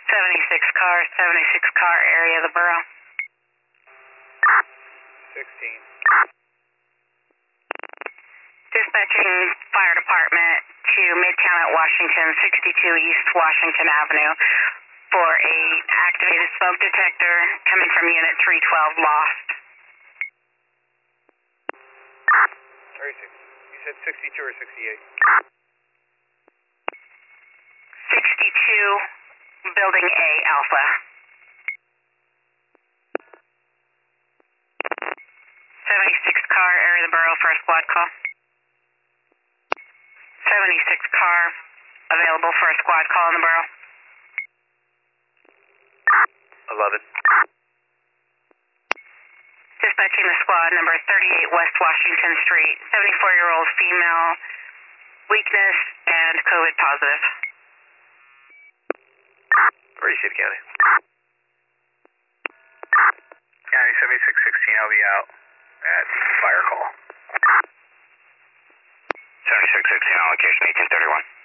76 car area of the borough. 16. Dispatching fire department to Midtown at Washington, 62 East Washington Avenue for a activated smoke detector coming from unit 312 lost. 36. You said 62 or 68? 62 Building A Alpha. 76 car area of the borough for a squad call. 76 car available for a squad call in the borough. 11. Dispatching the squad number 38 West Washington Street, 74-year-old female, weakness and COVID positive. Where do you see the county? County 7616, I'll be out at fire call. 7616 on location 1831.